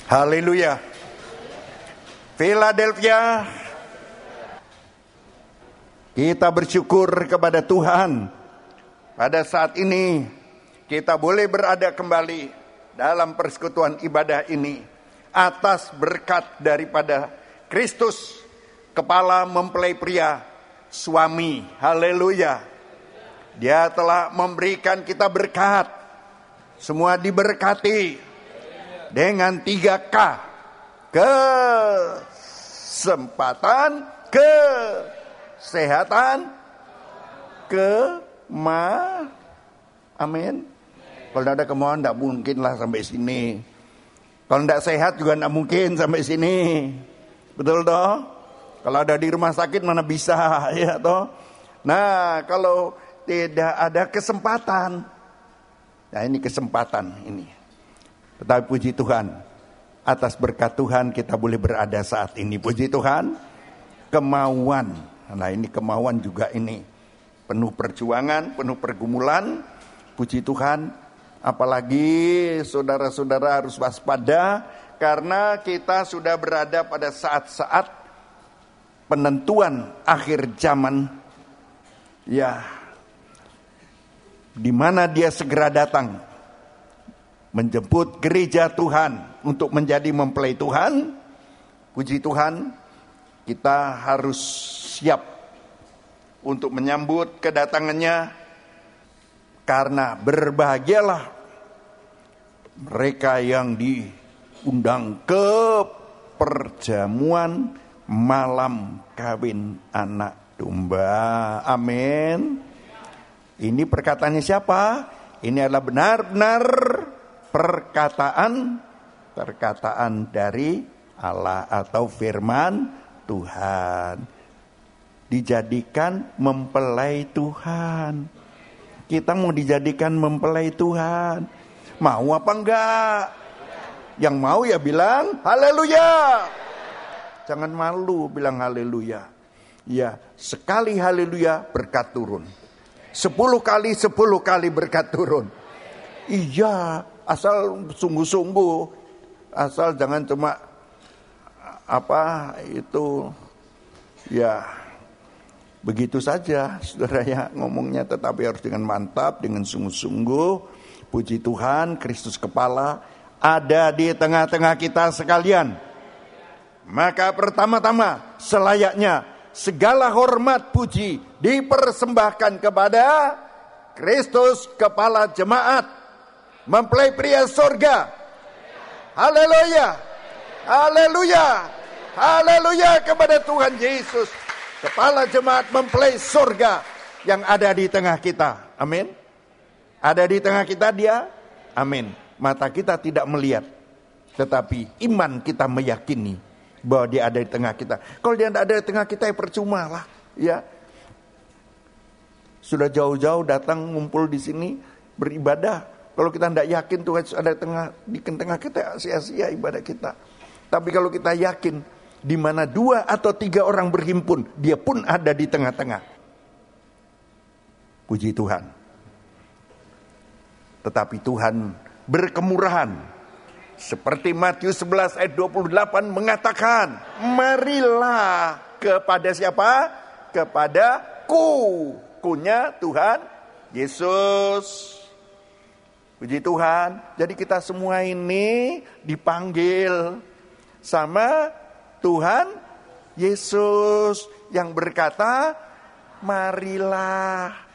Haleluya. Philadelphia, kita bersyukur kepada Tuhan. Pada saat ini kita boleh berada kembali dalam persekutuan ibadah ini atas berkat daripada Kristus, kepala mempelai pria, suami. Haleluya. Dia telah memberikan kita berkat. Semua diberkati dengan 3K. Kesempatan, kesehatan, amin. Kalau tidak ada kemauan tidak mungkin lah sampai sini. Kalau tidak sehat juga tidak mungkin sampai sini. Betul toh? Kalau ada di rumah sakit mana bisa, ya toh? Nah, kalau tidak ada kesempatan. Nah, ini kesempatan ini. Tetapi puji Tuhan, atas berkat Tuhan kita boleh berada saat ini. Puji Tuhan. Kemauan. Nah, ini kemauan juga ini. Penuh perjuangan, penuh pergumulan. Puji Tuhan. Apalagi saudara-saudara harus waspada. Karena kita sudah berada pada saat-saat penentuan akhir zaman. Ya. Di mana dia segera datang. Menjemput gereja Tuhan untuk menjadi mempelai Tuhan. Puji Tuhan, kita harus siap untuk menyambut kedatangannya. Karena berbahagialah mereka yang diundang ke perjamuan malam kawin anak domba. Amin. Ini perkataannya siapa? Ini adalah benar-benar perkataan dari Allah atau firman Tuhan. Dijadikan mempelai Tuhan. Kita mau dijadikan mempelai Tuhan. Mau apa enggak? Yang mau ya bilang haleluya. Jangan malu bilang haleluya. Ya, sekali haleluya berkat turun. 10 kali berkat turun. Iya, asal sungguh-sungguh, asal jangan cuma ya begitu saja saudara ya ngomongnya, tetapi harus dengan mantap, dengan sungguh-sungguh. Puji Tuhan, Kristus kepala ada di tengah-tengah kita sekalian. Maka pertama-tama selayaknya segala hormat puji dipersembahkan kepada Kristus kepala jemaat, mempelai pria surga. Haleluya. Haleluya. Haleluya kepada Tuhan Yesus, kepala jemaat mempelai surga yang ada di tengah kita. Amin. Ada di tengah kita dia. Amin. Mata kita tidak melihat, tetapi iman kita meyakini bahwa dia ada di tengah kita. Kalau dia tidak ada di tengah kita ya percuma lah. Ya. Sudah jauh-jauh datang ngumpul di sini beribadah. Kalau kita tidak yakin Tuhan ada di tengah kita, sia-sia ibadah kita. Tapi kalau kita yakin, di mana 2 atau 3 orang berhimpun, dia pun ada di tengah-tengah. Puji Tuhan. Tetapi Tuhan berkemurahan. Seperti Matius 11 ayat 28 mengatakan, marilah kepada siapa? Kepadaku. Kunya Tuhan Yesus. Puji Tuhan. Jadi kita semua ini dipanggil sama Tuhan Yesus yang berkata, marilah.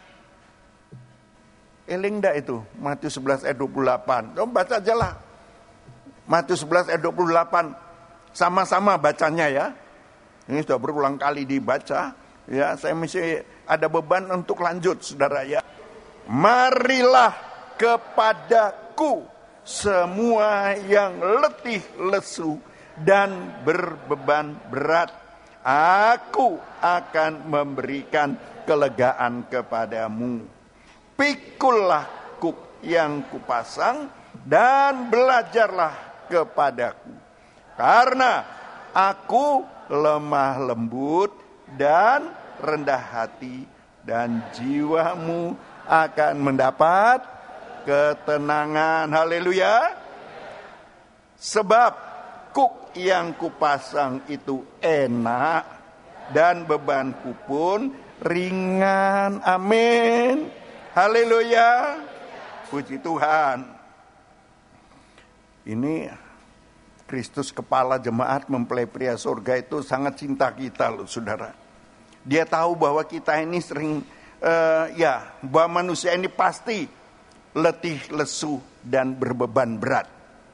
Eling enggak itu? Matius 11 ayat 28. Coba baca aja lah. Matius 11 ayat 28. Sama-sama bacanya ya. Ini sudah berulang kali dibaca. Ya, saya mesti ada beban untuk lanjut saudara ya. Marilah kepadaku semua yang letih lesu dan berbeban berat, aku akan memberikan kelegaan kepadamu. Pikullah kuk yang kupasang dan belajarlah kepadaku, karena aku lemah lembut dan rendah hati, dan jiwamu akan mendapat ketenangan. Haleluya. Sebab kuk yang kupasang itu enak dan bebanku pun ringan. Amin. Haleluya. Puji Tuhan. Ini Kristus kepala jemaat mempelai pria surga itu sangat cinta kita loh saudara. Dia tahu bahwa kita ini sering bahwa manusia ini pasti letih, lesu dan berbeban berat.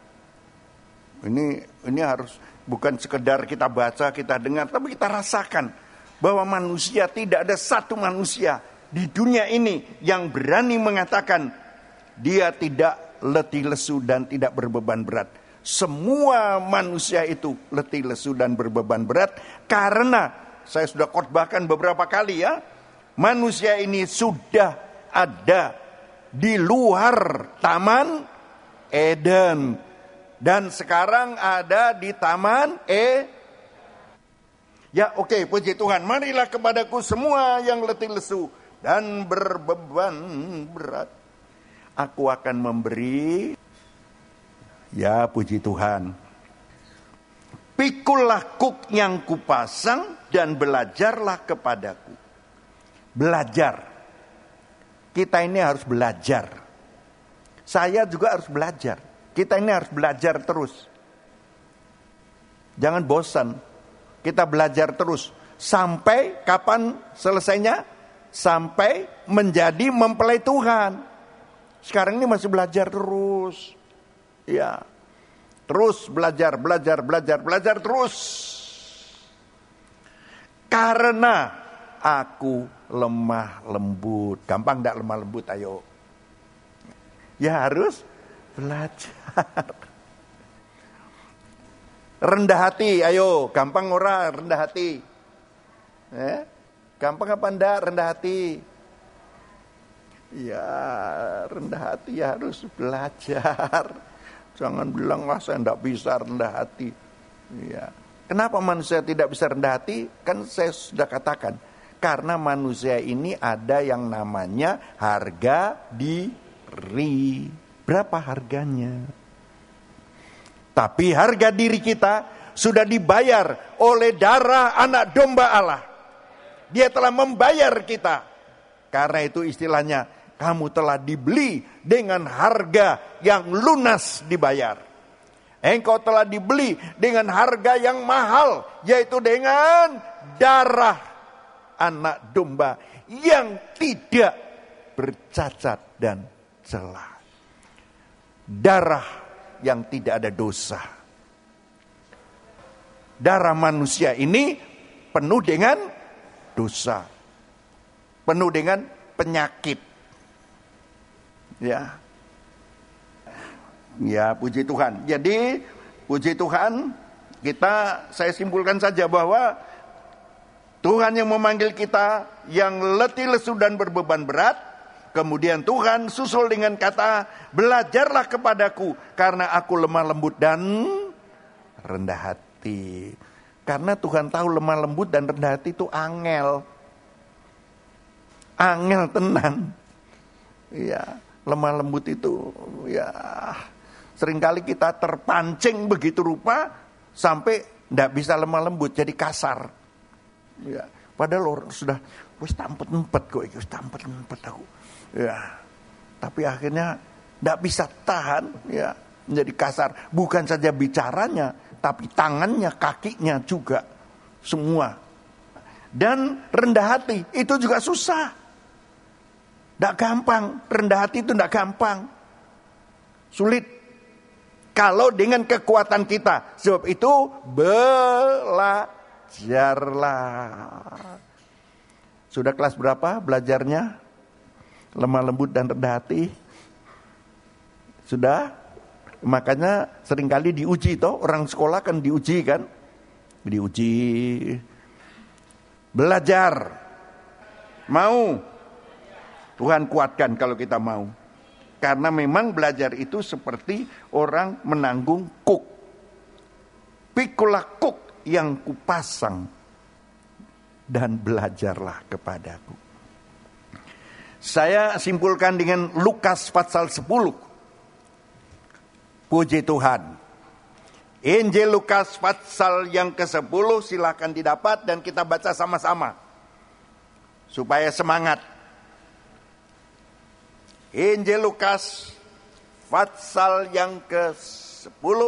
Ini harus bukan sekedar kita baca, kita dengar, tapi kita rasakan bahwa manusia, tidak ada satu manusia di dunia ini yang berani mengatakan dia tidak letih, lesu dan tidak berbeban berat. Semua manusia itu letih, lesu dan berbeban berat karena saya sudah khotbahkan beberapa kali ya, manusia ini sudah ada di luar Taman Eden dan sekarang ada di Taman Ya oke, puji Tuhan. Marilah kepadaku semua yang letih lesu dan berbeban berat, aku akan memberi. Ya puji Tuhan. Pikulah kuk yang kupasang dan belajarlah kepadaku. Belajar. Kita ini harus belajar. Saya juga harus belajar. Kita ini harus belajar terus. Jangan bosan. Kita belajar terus. Sampai kapan selesainya? Sampai menjadi mempelai Tuhan. Sekarang ini masih belajar terus. Ya. Terus belajar terus. Karena aku lemah lembut. Gampang enggak lemah lembut? Ayo. Ya harus belajar. Rendah hati, ayo. Gampang ora rendah hati? Gampang apa enggak rendah hati? Ya, rendah hati ya harus belajar. Jangan bilang lah saya enggak bisa rendah hati. Ya. Kenapa manusia tidak bisa rendah hati? Kan saya sudah katakan. Karena manusia ini ada yang namanya harga diri. Berapa harganya? Tapi harga diri kita sudah dibayar oleh darah anak domba Allah. Dia telah membayar kita. Karena itu istilahnya, kamu telah dibeli dengan harga yang lunas dibayar. Engkau telah dibeli dengan harga yang mahal, yaitu dengan darah anak domba yang tidak bercacat dan celah. Darah yang tidak ada dosa. Darah manusia ini penuh dengan dosa. Penuh dengan penyakit. Ya. Ya, puji Tuhan. Jadi, puji Tuhan, saya simpulkan saja bahwa Tuhan yang memanggil kita yang letih lesu dan berbeban berat. Kemudian Tuhan susul dengan kata, belajarlah kepadaku karena aku lemah lembut dan rendah hati. Karena Tuhan tahu lemah lembut dan rendah hati itu angel. Angel tenan. Ya, lemah lembut itu ya seringkali kita terpancing begitu rupa sampai tidak bisa lemah lembut, jadi kasar. Ya, padahal orang sudah wis tampet-empet kok, wis tampet-empet aku. Ya, tapi akhirnya tidak bisa tahan, ya, menjadi kasar. Bukan saja bicaranya, tapi tangannya, kakinya juga semua. Dan rendah hati itu juga susah. Tidak gampang, rendah hati itu tidak gampang. Sulit. Kalau dengan kekuatan kita. Sebab itu belajarlah. Sudah kelas berapa belajarnya? Lemah lembut dan rendah hati? Sudah? Makanya seringkali diuji toh. Orang sekolah kan diuji kan? Diuji. Belajar. Mau? Tuhan kuatkan kalau kita mau. Karena memang belajar itu seperti orang menanggung kuk. Pikulah kuk yang kupasang dan belajarlah kepadaku. Saya simpulkan dengan Lukas pasal 10. Puji Tuhan. Injil Lukas pasal yang ke-10 silakan didapat dan kita baca sama-sama supaya semangat. Injil Lukas pasal yang ke-10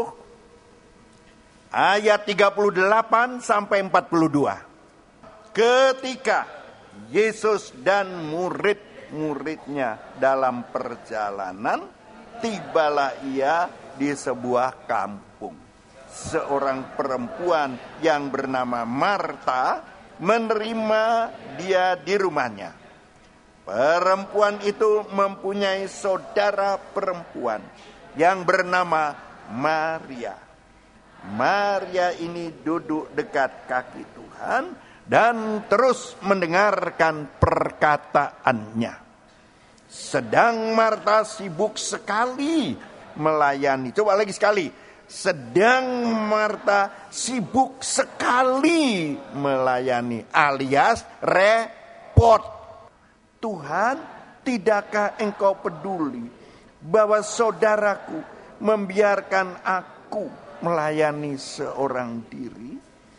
ayat 38 sampai 42. Ketika Yesus dan murid-muridnya dalam perjalanan, tibalah ia di sebuah kampung. Seorang perempuan yang bernama Marta menerima dia di rumahnya. Perempuan itu mempunyai saudara perempuan yang bernama Maria. Maria ini duduk dekat kaki Tuhan dan terus mendengarkan perkataannya. Sedang Marta sibuk sekali melayani. Coba lagi sekali. Sedang Marta sibuk sekali melayani, alias repot. Tuhan, tidakkah engkau peduli bahwa saudaraku membiarkan aku melayani seorang diri?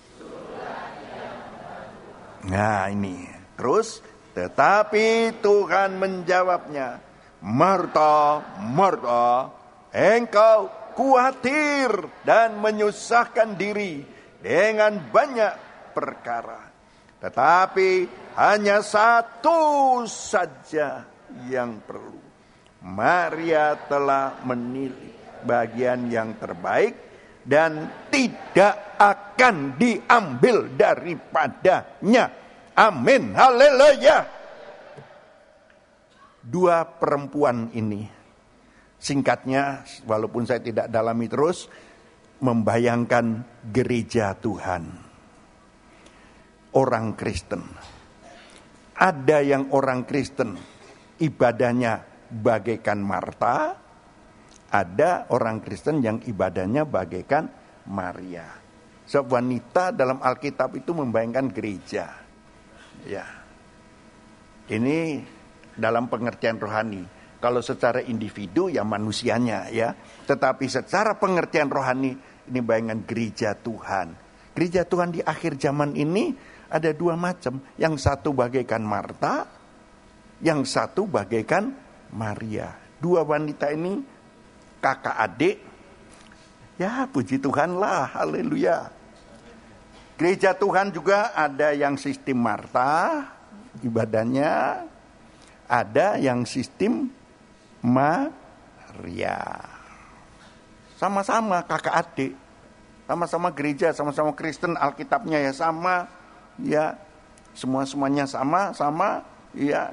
Nah ini, terus, tetapi Tuhan menjawabnya, Marta, Marta, engkau khawatir dan menyusahkan diri dengan banyak perkara. Tetapi hanya satu saja yang perlu. Maria telah memilih bagian yang terbaik dan tidak akan diambil daripadanya. Amin, haleluya. Dua perempuan ini, singkatnya, walaupun saya tidak dalami terus, membayangkan gereja Tuhan. Orang Kristen. Ada yang orang Kristen ibadahnya bagaikan Marta, ada orang Kristen yang ibadahnya bagaikan Maria. Sebab wanita dalam Alkitab itu membayangkan gereja. Ya. Ini dalam pengertian rohani. Kalau secara individu ya manusianya ya. Tetapi secara pengertian rohani ini bayangan gereja Tuhan. Gereja Tuhan di akhir zaman ini ada dua macam. Yang satu bagaikan Marta, yang satu bagaikan Maria. Dua wanita ini kakak adik. Ya puji Tuhan lah, haleluya. Gereja Tuhan juga ada yang sistem Marta ibadahnya, ada yang sistem Maria. Sama-sama kakak adik, sama-sama gereja, sama-sama Kristen, Alkitabnya ya sama, ya semuanya sama, ya.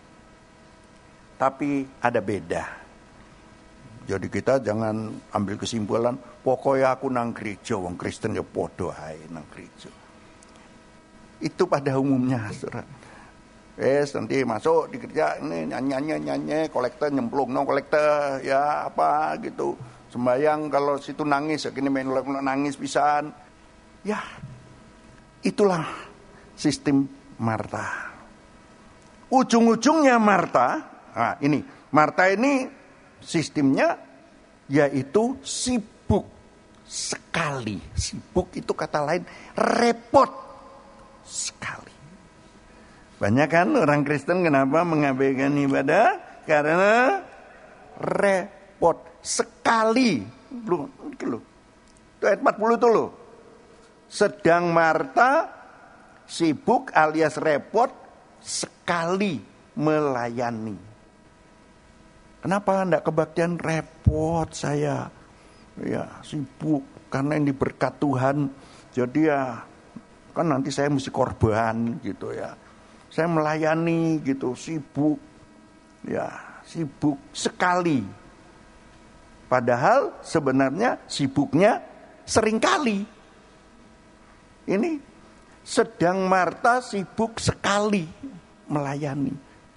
Tapi ada beda. Jadi kita jangan ambil kesimpulan, pokoknya aku nang gereja, wong Kristen ya podo ae nang gereja. Itu pada umumnya, saudara. Nanti masuk di gereja ini nyanyi, kolektor nyemplung, kolektor ya apa gitu. Sembayang kalau situ nangis, gini main nangis pisan. Ya, itulah sistem Marta. Ujung-ujungnya Marta, nah ini Marta ini sistemnya yaitu sibuk sekali. Sibuk itu kata lain repot sekali. Banyak kan orang Kristen kenapa mengabaikan ibadah? Karena repot sekali. Loh. Itu ayat 40 itu loh. Sedang Marta sibuk alias repot sekali melayani. Kenapa enggak kebaktian? Repot saya. Ya, sibuk karena ini berkat Tuhan. Jadi ya kan nanti saya mesti korban gitu ya. Saya melayani gitu, sibuk. Ya, sibuk sekali. Padahal sebenarnya sibuknya seringkali. Ini sedang Marta sibuk sekali melayani.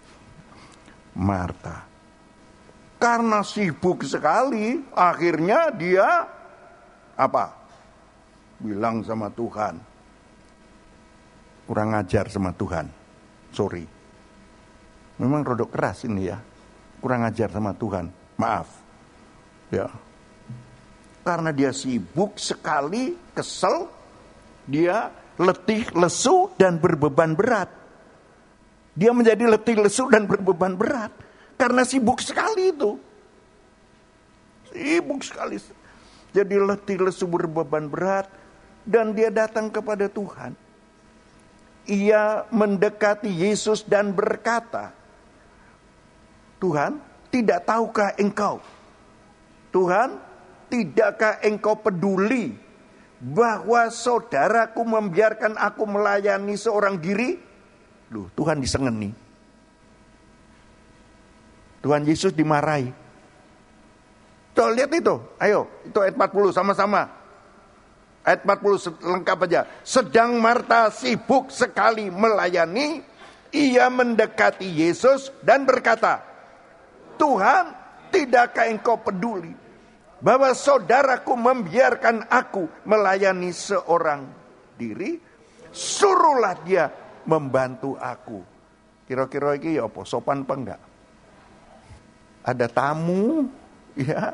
Marta karena sibuk sekali, akhirnya dia apa? Bilang sama Tuhan. Kurang ajar sama Tuhan. Sorry. Memang rodok keras ini ya. Kurang ajar sama Tuhan. Maaf. Ya. karena dia sibuk sekali, kesel, dia letih, lesu, dan berbeban berat. Dia menjadi letih, lesu, dan berbeban berat karena sibuk sekali itu. Sibuk sekali. Jadi letih, lesu, berbeban berat, dan dia datang kepada Tuhan. Ia mendekati Yesus dan berkata, Tuhan, tidak tahukah engkau? Tuhan, tidakkah engkau peduli bahwa saudaraku membiarkan aku melayani seorang diri? Loh, Tuhan disengeni. Tuhan Yesus dimarahi. Tuh, lihat itu. Ayo, itu ayat 40 sama-sama. Ayat 40 lengkap aja. Sedang Marta sibuk sekali melayani, ia mendekati Yesus dan berkata, Tuhan, tidakkah engkau peduli bahwa saudaraku membiarkan aku melayani seorang diri? Suruhlah dia membantu aku. Kira-kira ini ya apa? Sopan apa enggak? Ada tamu, ya.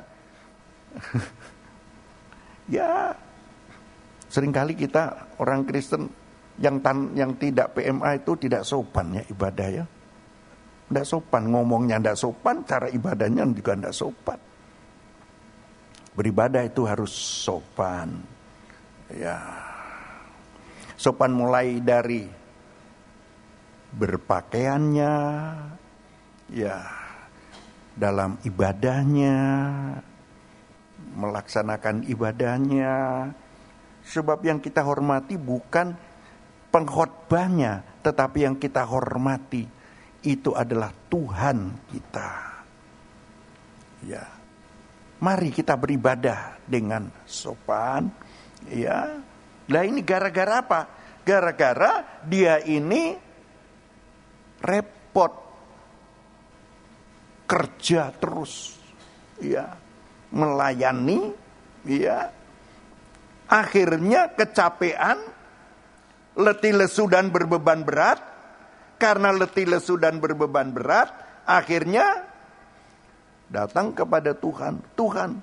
Ya. Seringkali kita orang Kristen yang tidak PMA itu tidak sopan ya ibadah ya. Tidak sopan, ngomongnya tidak sopan, cara ibadahnya juga tidak sopan. Beribadah itu harus sopan. Ya. Sopan mulai dari berpakaiannya, ya, dalam ibadahnya, melaksanakan ibadahnya. Sebab yang kita hormati bukan pengkhotbahnya, tetapi yang kita hormati itu adalah Tuhan kita. Ya. Mari kita beribadah dengan sopan. Ya. Lah ini gara-gara apa? Gara-gara dia ini repot. Kerja terus. Ya. Melayani. Ya. Akhirnya kecapean. Letih lesu dan berbeban berat. Karena letih lesu dan berbeban berat, akhirnya datang kepada Tuhan. Tuhan,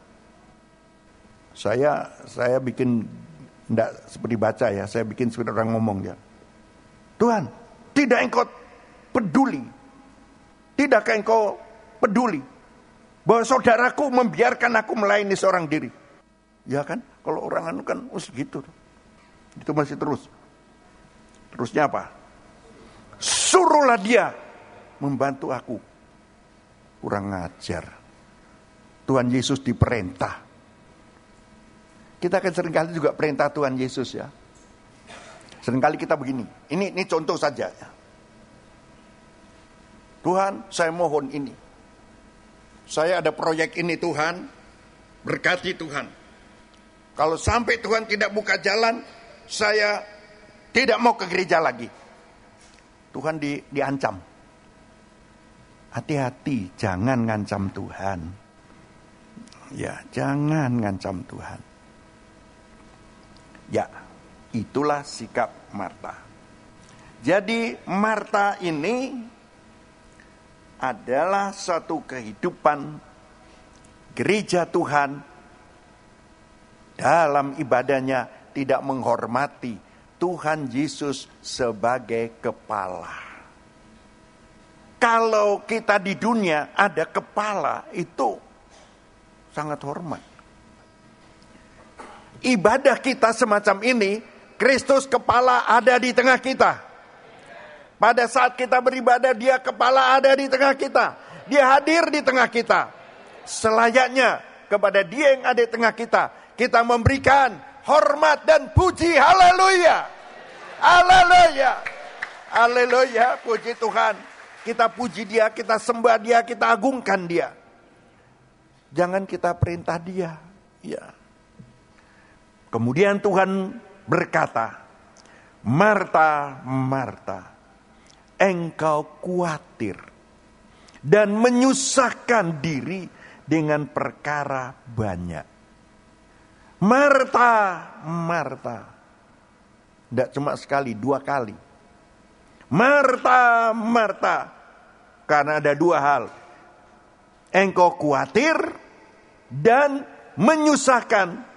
saya bikin, enggak seperti baca ya, saya bikin seperti orang ngomong ya. Tuhan, tidak engkau peduli, tidakkah engkau peduli bahwa saudaraku membiarkan aku melayani seorang diri? Ya kan, kalau orang anu kan gitu, itu masih terus. Terusnya apa? Suruhlah dia membantu aku. Kurang ajar. Tuhan Yesus diperintah. Kita kan seringkali juga perintah Tuhan Yesus ya. Seringkali kita begini. Ini contoh saja ya. Tuhan, saya mohon ini. Saya ada proyek ini Tuhan. Berkati Tuhan. Kalau sampai Tuhan tidak buka jalan, saya tidak mau ke gereja lagi. Tuhan diancam. Hati-hati, jangan ngancam Tuhan. Ya, jangan ngancam Tuhan. Ya, itulah sikap Marta. Jadi Marta ini adalah satu kehidupan gereja Tuhan dalam ibadahnya tidak menghormati Tuhan Yesus sebagai kepala. Kalau kita di dunia ada kepala, itu sangat hormat. Ibadah kita semacam ini, Kristus kepala ada di tengah kita. Pada saat kita beribadah, dia kepala ada di tengah kita. Dia hadir di tengah kita. Selayaknya kepada dia yang ada di tengah kita, kita memberikan hormat dan puji. Haleluya. Haleluya. Haleluya. Puji Tuhan. Kita puji dia, kita sembah dia, kita agungkan dia. Jangan kita perintah dia. Ya. Kemudian Tuhan berkata, Marta, Marta, engkau khawatir dan menyusahkan diri dengan perkara banyak. Marta, Marta. Tidak cuma sekali, 2 kali. Marta, Marta. Karena ada 2 hal. Engkau khawatir dan menyusahkan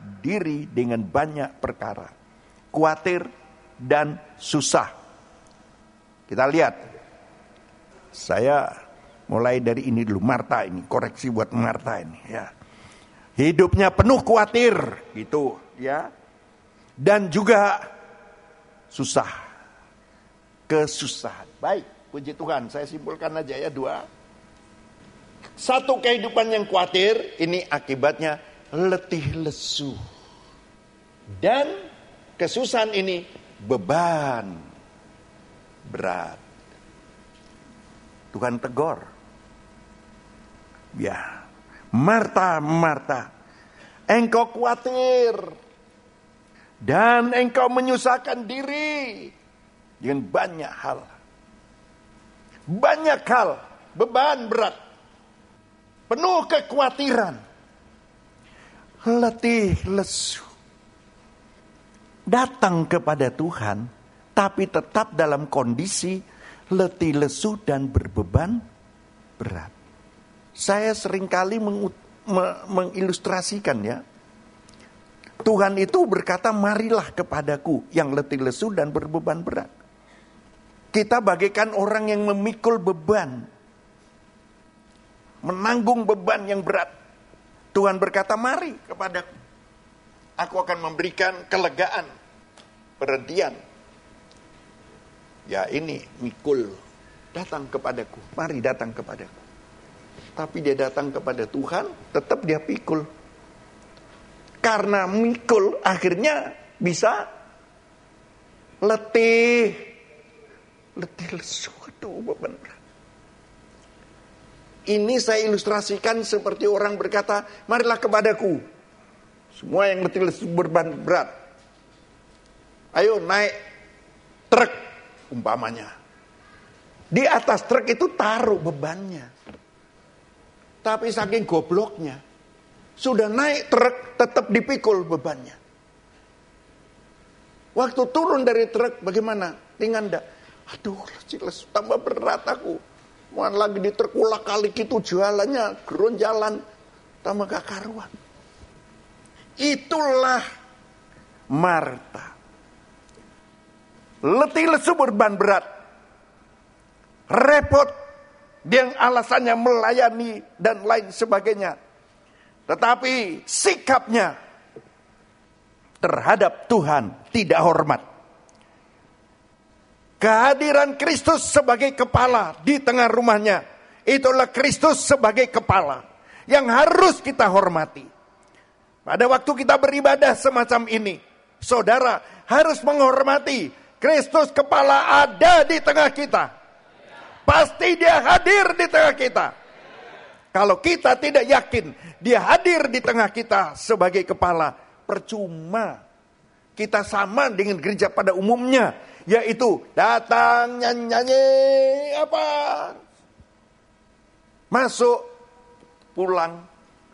diri dengan banyak perkara, khawatir dan susah. Kita lihat, saya mulai dari ini dulu, Marta ini, koreksi buat Marta ini ya. Hidupnya penuh khawatir gitu ya. Dan juga susah. Kesusahan. Baik, puji Tuhan, saya simpulkan aja ya 2. Satu, kehidupan yang khawatir, ini akibatnya letih lesu. Dan kesusahan ini beban berat. Tuhan tegur. Ya, Marta, Marta, engkau khawatir dan engkau menyusahkan diri dengan banyak hal. Banyak hal, beban berat, penuh kekhawatiran, letih lesu. Datang kepada Tuhan, tapi tetap dalam kondisi letih lesu dan berbeban berat. Saya seringkali mengilustrasikan ya. Tuhan itu berkata, marilah kepadaku yang letih lesu dan berbeban berat. Kita bagaikan orang yang memikul beban, menanggung beban yang berat. Tuhan berkata, mari kepadaku. Aku akan memberikan kelegaan, perhentian. Ya ini, mikul. Datang kepadaku, mari datang kepadaku. Tapi dia datang kepada Tuhan, tetap dia pikul. Karena mikul, akhirnya bisa letih lesu. Aduh, beban berat. Ini saya ilustrasikan seperti orang berkata, marilah kepadaku. Semua yang letih lesu beban berat. Ayo naik truk, umpamanya. Di atas truk itu taruh bebannya. Tapi saking gobloknya, sudah naik truk tetap dipikul bebannya. Waktu turun dari truk bagaimana? Tinggal enggak? Aduh, tambah berat aku. Mohon lagi di truk ulah kali gitu jalannya, gerun jalan, tambah gak karuan. Itulah Marta. Letih lesu beban berat. Repot. Yang alasannya melayani dan lain sebagainya. Tetapi sikapnya terhadap Tuhan tidak hormat. Kehadiran Kristus sebagai kepala di tengah rumahnya, itulah Kristus sebagai kepala yang harus kita hormati. Pada waktu kita beribadah semacam ini, saudara harus menghormati Kristus kepala ada di tengah kita. Pasti dia hadir di tengah kita. Kalau kita tidak yakin dia hadir di tengah kita sebagai kepala, percuma. Kita sama dengan gereja pada umumnya, yaitu datang nyanyi apa, masuk pulang.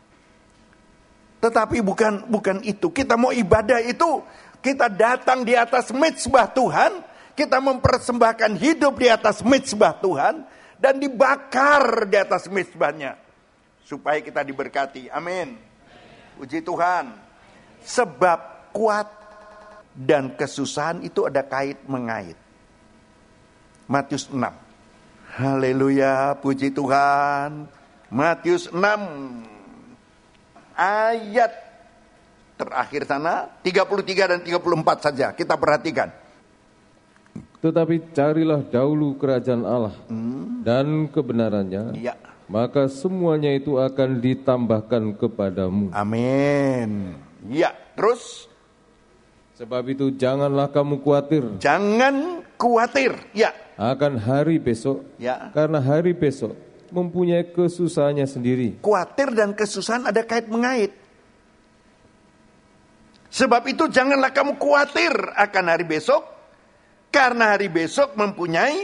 Tetapi bukan itu. Kita mau ibadah itu, kita datang di atas mezbah Tuhan. Kita mempersembahkan hidup di atas mezbah Tuhan dan dibakar di atas mezbahnya supaya kita diberkati. Amin. Puji Tuhan. Sebab kuat dan kesusahan itu ada kait mengait. Matius 6. Haleluya, puji Tuhan. Matius 6 ayat terakhir sana 33 dan 34 saja kita perhatikan. Tetapi carilah dahulu kerajaan Allah dan kebenarannya, ya. Maka semuanya itu akan ditambahkan kepadamu. Amin. Ya, terus? Sebab itu janganlah kamu khawatir. Jangan khawatir, ya. Akan hari besok, ya. Karena hari besok mempunyai kesusahannya sendiri. Khawatir dan kesusahan ada kait mengait. Sebab itu janganlah kamu khawatir akan hari besok. Karena hari besok mempunyai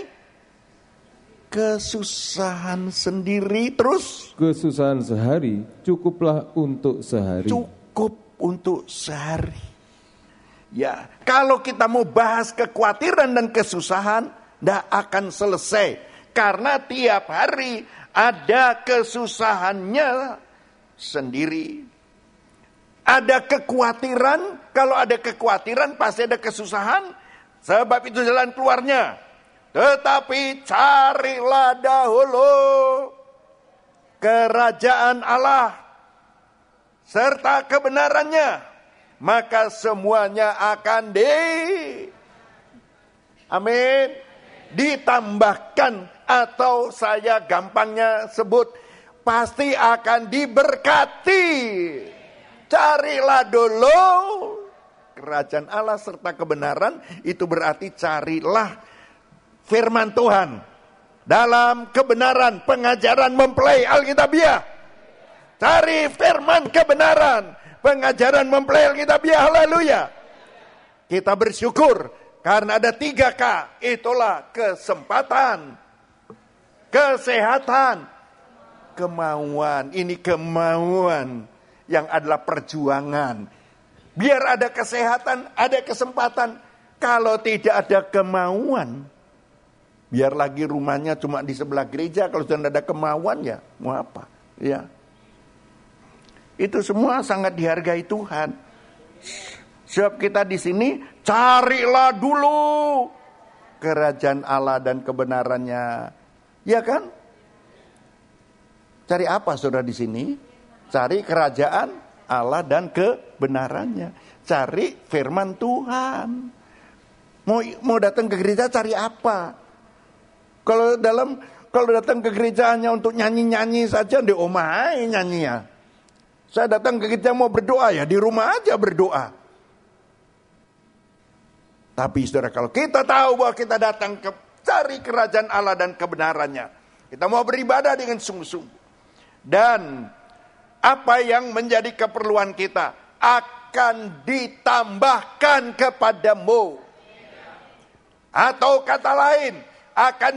kesusahan sendiri. Terus? Kesusahan sehari cukuplah untuk sehari. Cukup untuk sehari. Ya, kalau kita mau bahas kekhawatiran dan kesusahan, tidak akan selesai. Karena tiap hari ada kesusahannya sendiri. Ada kekhawatiran, kalau ada kekhawatiran pasti ada kesusahan, sebab itu jalan keluarnya. Tetapi carilah dahulu kerajaan Allah serta kebenarannya, maka semuanya akan ditambahkan, atau saya gampangnya sebut, pasti akan diberkati. Carilah dulu kerajaan Allah serta kebenaran, itu berarti carilah firman Tuhan dalam kebenaran, pengajaran mempelai Alkitabiah. Cari firman kebenaran, pengajaran mempelai Alkitabiah. Haleluya. Kita bersyukur karena ada 3K. Itulah kesempatan, kesehatan, kemauan. Ini kemauan yang adalah perjuangan. Biar ada kesehatan, ada kesempatan. Kalau tidak ada kemauan, biar lagi rumahnya cuma di sebelah gereja, kalau sudah ada kemauan ya mau apa? Ya. Itu semua sangat dihargai Tuhan. Sebab kita di sini carilah dulu kerajaan Allah dan kebenarannya. Ya kan? Cari apa saudara di sini? Cari kerajaan Allah dan kebenarannya. Cari firman Tuhan. Mau datang ke gereja cari apa? Kalau datang ke gereja hanya untuk nyanyi-nyanyi saja, di omah nyanyi ya. Saya datang ke gereja mau berdoa ya, di rumah aja berdoa. Tapi saudara, kalau kita tahu bahwa kita datang ke cari kerajaan Allah dan kebenarannya, kita mau beribadah dengan sungguh-sungguh, dan apa yang menjadi keperluan kita akan ditambahkan kepadamu. Atau kata lain, akan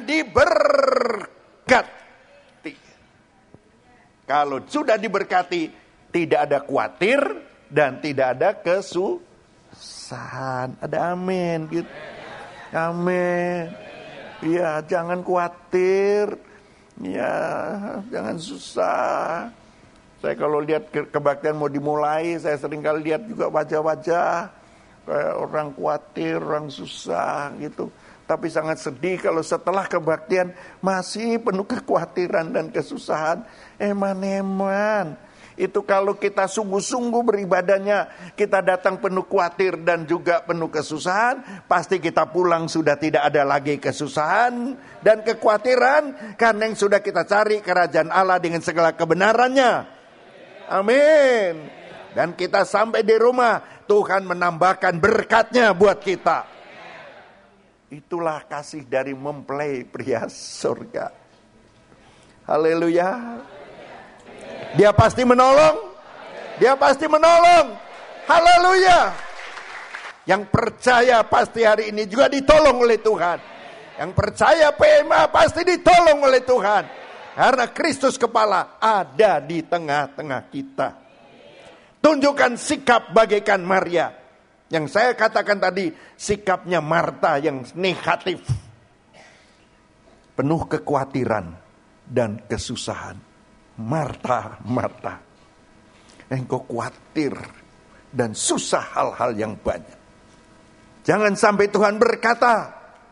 diberkati. Kalau sudah diberkati, tidak ada khawatir dan tidak ada kesusahan. Ada amin gitu. Amin. Ya, jangan khawatir. Ya, jangan susah. Saya kalau lihat kebaktian mau dimulai, saya sering kali lihat juga wajah-wajah kayak orang khawatir, orang susah gitu. Tapi sangat sedih kalau setelah kebaktian masih penuh kekhawatiran dan kesusahan. Eman-eman. Itu kalau kita sungguh-sungguh beribadahnya, kita datang penuh khawatir dan juga penuh kesusahan, pasti kita pulang sudah tidak ada lagi kesusahan dan kekhawatiran, karena yang sudah kita cari kerajaan Allah dengan segala kebenarannya. Amin. Dan kita sampai di rumah, Tuhan menambahkan berkatnya buat kita. Itulah kasih dari mempelai pria surga. Haleluya. Dia pasti menolong. Dia pasti menolong. Haleluya. Yang percaya pasti hari ini juga ditolong oleh Tuhan. Yang percaya PMA pasti ditolong oleh Tuhan. Karena Kristus kepala ada di tengah-tengah kita. Tunjukkan sikap bagaikan Maria. Yang saya katakan tadi, sikapnya Marta yang negatif. Penuh kekhawatiran dan kesusahan. Marta, Marta, engkau khawatir dan susah hal-hal yang banyak. Jangan sampai Tuhan berkata,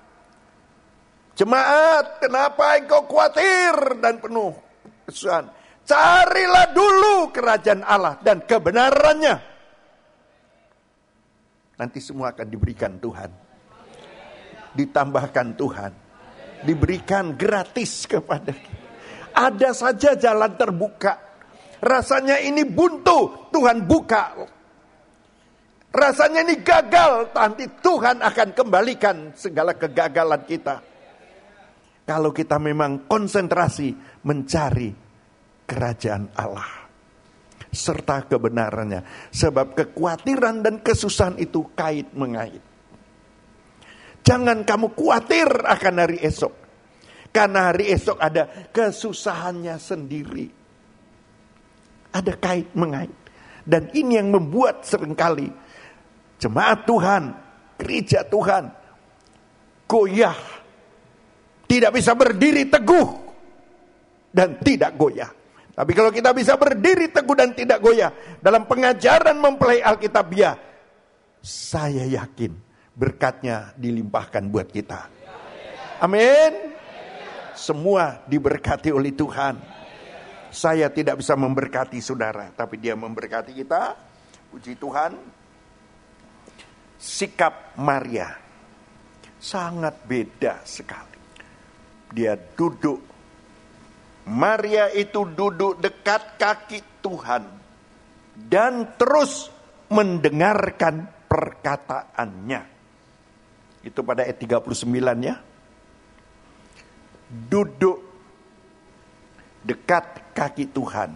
jemaat, kenapa engkau khawatir dan penuh kesusahan? Carilah dulu kerajaan Allah dan kebenarannya. Nanti semua akan diberikan Tuhan. Ditambahkan Tuhan. Diberikan gratis kepada kita. Ada saja jalan terbuka. Rasanya ini buntu, Tuhan buka. Rasanya ini gagal, nanti Tuhan akan kembalikan segala kegagalan kita. Kalau kita memang konsentrasi mencari kerajaan Allah serta kebenarannya. Sebab kekhawatiran dan kesusahan itu kait mengait. Jangan kamu khawatir akan hari esok. Karena hari esok ada kesusahannya sendiri. Ada kait mengait. Dan ini yang membuat seringkali jemaat Tuhan, gereja Tuhan, goyah. Tidak bisa berdiri teguh dan tidak goyah. Tapi kalau kita bisa berdiri teguh dan tidak goyah dalam pengajaran mempelai Alkitabiah, saya yakin berkatnya dilimpahkan buat kita. Amin. Semua diberkati oleh Tuhan. Saya tidak bisa memberkati saudara, tapi Dia memberkati kita. Puji Tuhan. Sikap Maria sangat beda sekali. Dia duduk. Maria itu duduk dekat kaki Tuhan dan terus mendengarkan perkataannya. Itu pada ayat 39 ya. Duduk dekat kaki Tuhan.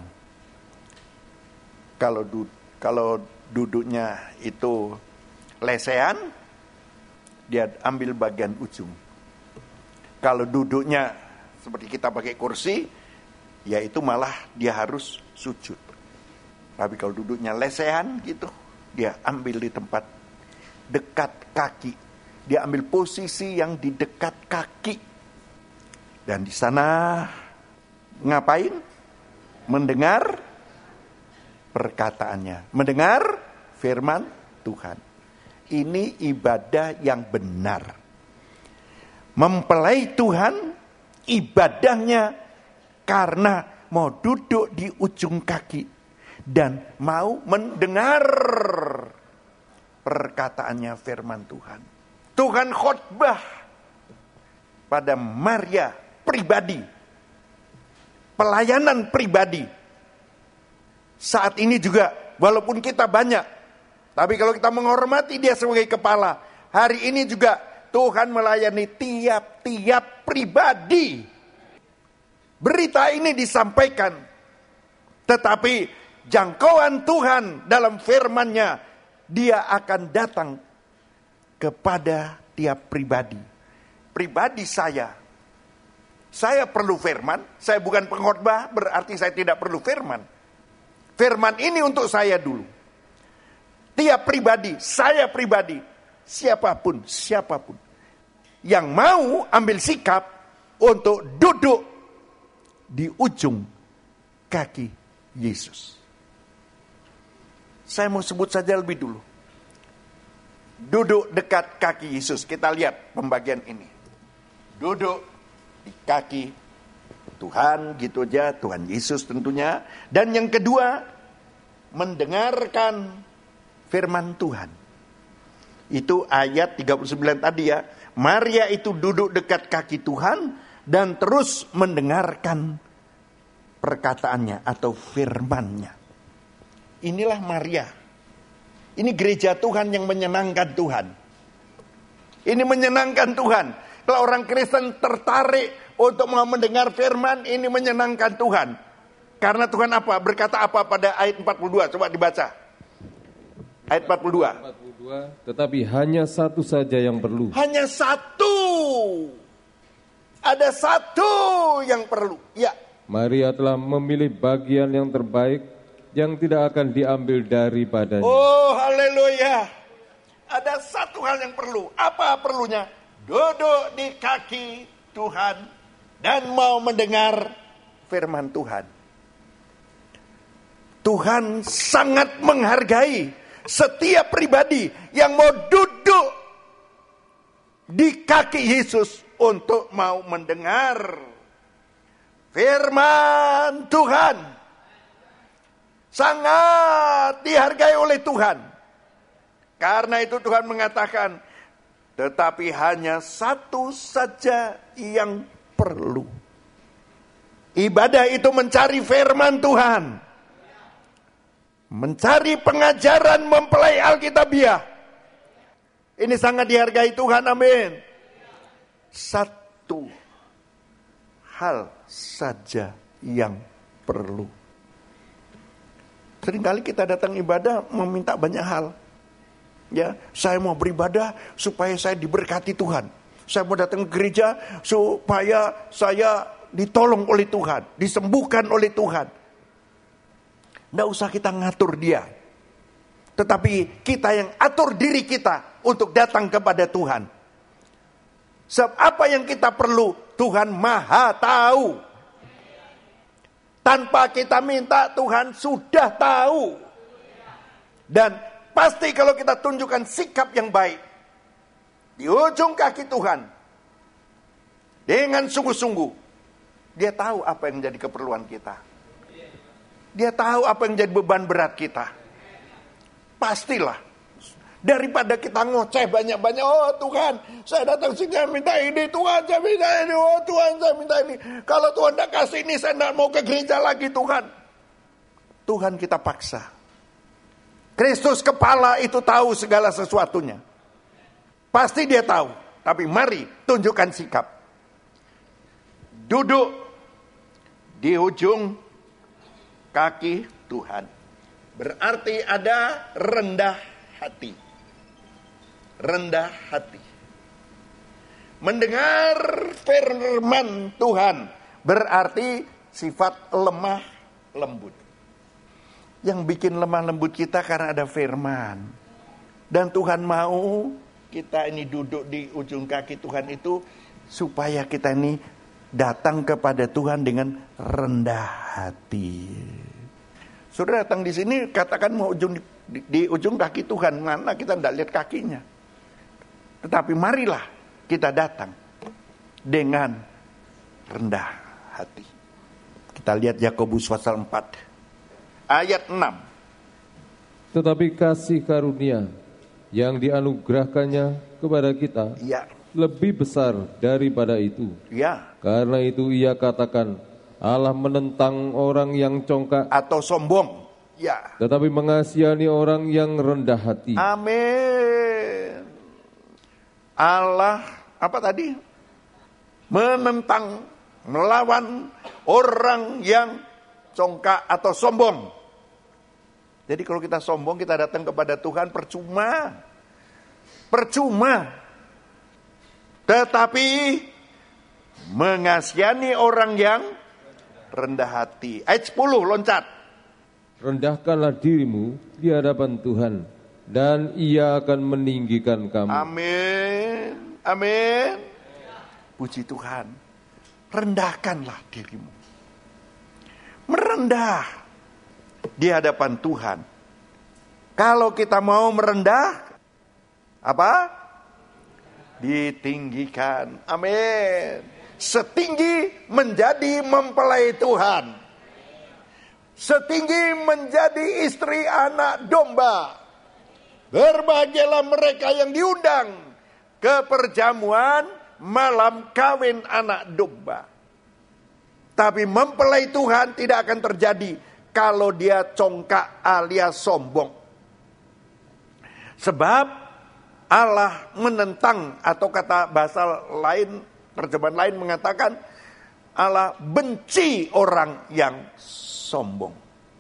Kalau duduknya itu lesehan, dia ambil bagian ujung. Kalau duduknya seperti kita pakai kursi, yaitu malah dia harus sujud. Tapi kalau duduknya lesehan gitu, dia ambil di tempat dekat kaki. Dia ambil posisi yang di dekat kaki. Dan di sana ngapain? Mendengar perkataannya. Mendengar firman Tuhan. Ini ibadah yang benar. Mempelai Tuhan, ibadahnya karena mau duduk di ujung kaki dan mau mendengar perkataannya firman Tuhan. Tuhan khotbah pada Maria pribadi. Pelayanan pribadi. Saat ini juga walaupun kita banyak, tapi kalau kita menghormati Dia sebagai kepala, hari ini juga Tuhan melayani tiap-tiap pribadi. Berita ini disampaikan, tetapi jangkauan Tuhan dalam firman-Nya, Dia akan datang kepada tiap pribadi. Pribadi saya perlu firman. Saya bukan pengkhotbah, berarti saya tidak perlu firman. Firman ini untuk saya dulu. Tiap pribadi, saya pribadi, siapapun yang mau ambil sikap untuk duduk di ujung kaki Yesus. Saya mau sebut saja lebih dulu. Duduk dekat kaki Yesus. Kita lihat pembagian ini. Duduk di kaki Tuhan, gitu aja, Tuhan Yesus tentunya. Dan yang kedua, mendengarkan firman Tuhan. Itu ayat 39 tadi ya. Maria itu duduk dekat kaki Tuhan dan terus mendengarkan perkataannya atau firman-Nya. Inilah Maria. Ini gereja Tuhan yang menyenangkan Tuhan. Ini menyenangkan Tuhan. Kalau orang Kristen tertarik untuk mau mendengar firman, ini menyenangkan Tuhan. Karena Tuhan apa? Berkata apa pada ayat 42? Coba dibaca. Ayat 42. Tetapi hanya satu saja yang perlu. Hanya satu. Ada satu yang perlu. Ya. Maria telah memilih bagian yang terbaik yang tidak akan diambil daripadanya. Oh, haleluya. Ada satu hal yang perlu. Apa perlunya? Duduk di kaki Tuhan dan mau mendengar firman Tuhan. Tuhan sangat menghargai setiap pribadi yang mau duduk di kaki Yesus untuk mau mendengar firman Tuhan. Sangat dihargai oleh Tuhan. Karena itu Tuhan mengatakan, tetapi hanya satu saja yang perlu. Ibadah itu mencari firman Tuhan. Mencari pengajaran mempelai Alkitabiah. Ini sangat dihargai Tuhan, amin. Satu hal saja yang perlu. Seringkali kita datang ibadah meminta banyak hal. Ya, saya mau beribadah supaya saya diberkati Tuhan. Saya mau datang ke gereja supaya saya ditolong oleh Tuhan, disembuhkan oleh Tuhan. Tidak usah kita ngatur dia. Tetapi kita yang atur diri kita untuk datang kepada Tuhan. Sebab apa yang kita perlu, Tuhan Maha tahu. Tanpa kita minta, Tuhan sudah tahu. Dan pasti kalau kita tunjukkan sikap yang baik di ujung kaki Tuhan dengan sungguh-sungguh, dia tahu apa yang menjadi keperluan kita. Dia tahu apa yang menjadi beban berat kita. Pastilah. Daripada kita ngoceh banyak-banyak, oh Tuhan, saya datang sini saya minta ini, Tuhan saya minta ini, oh Tuhan saya minta ini. Kalau Tuhan tidak kasih ini, saya tidak mau ke gereja lagi Tuhan. Tuhan kita paksa. Kristus kepala itu tahu segala sesuatunya. Pasti dia tahu. Tapi mari tunjukkan sikap. Duduk di ujung kaki Tuhan. Berarti ada rendah hati. Rendah hati. Mendengar firman Tuhan berarti sifat lemah lembut. Yang bikin lemah lembut kita karena ada firman. Dan Tuhan mau kita ini duduk di ujung kaki Tuhan itu supaya kita ini datang kepada Tuhan dengan rendah hati. Saudara datang di sini katakan mau di ujung kaki Tuhan, mana kita tidak lihat kakinya. Tetapi marilah kita datang dengan rendah hati. Kita lihat Yakobus pasal 4 ayat 6. Tetapi kasih karunia yang dianugerahkannya kepada kita lebih besar daripada itu. Karena itu ia katakan, Allah menentang orang yang congkak atau sombong, tetapi mengasihani orang yang rendah hati. Amin. Allah apa tadi? Menentang, melawan orang yang congkak atau sombong. Jadi kalau kita sombong, kita datang kepada Tuhan percuma. Percuma. Tetapi mengasihani orang yang rendah hati. Ayat 10 loncat. Rendahkanlah dirimu di hadapan Tuhan, dan Ia akan meninggikan kamu. Amin. Amin. Puji Tuhan. Rendahkanlah dirimu. Merendah di hadapan Tuhan. Kalau kita mau merendah, apa? Ditinggikan. Amin. Setinggi menjadi mempelai Tuhan. Setinggi menjadi istri anak domba. Berbahagialah mereka yang diundang ke perjamuan malam kawin anak domba. Tapi mempelai Tuhan tidak akan terjadi kalau dia congkak alias sombong. Sebab Allah menentang, atau kata bahasa lain, terjemahan lain mengatakan Allah benci orang yang sombong.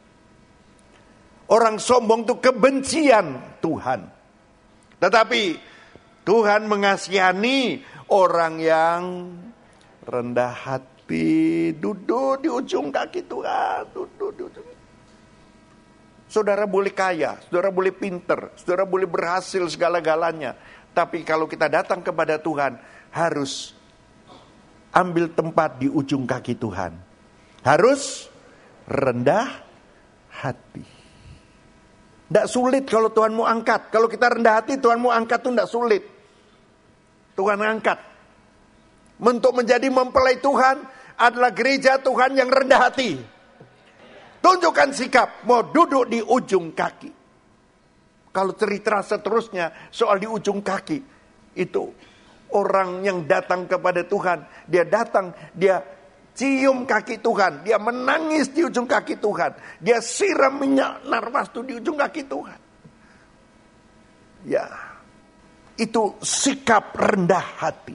Orang sombong itu kebencian Tuhan. Tetapi Tuhan mengasihani orang yang rendah hati, duduk di ujung kaki Tuhan, duduk di ujung. Saudara boleh kaya, saudara boleh pinter, saudara boleh berhasil segala-galanya. Tapi kalau kita datang kepada Tuhan, harus ambil tempat di ujung kaki Tuhan. Harus rendah hati. Tidak sulit kalau Tuhan mau angkat. Kalau kita rendah hati, Tuhan mau angkat itu tidak sulit. Tuhan angkat. Untuk menjadi mempelai Tuhan adalah gereja Tuhan yang rendah hati. Tunjukkan sikap, mau duduk di ujung kaki. Kalau cerita seterusnya soal di ujung kaki, itu orang yang datang kepada Tuhan, dia datang, dia cium kaki Tuhan, dia menangis di ujung kaki Tuhan, dia siram minyak narwastu di ujung kaki Tuhan. Ya, itu sikap rendah hati.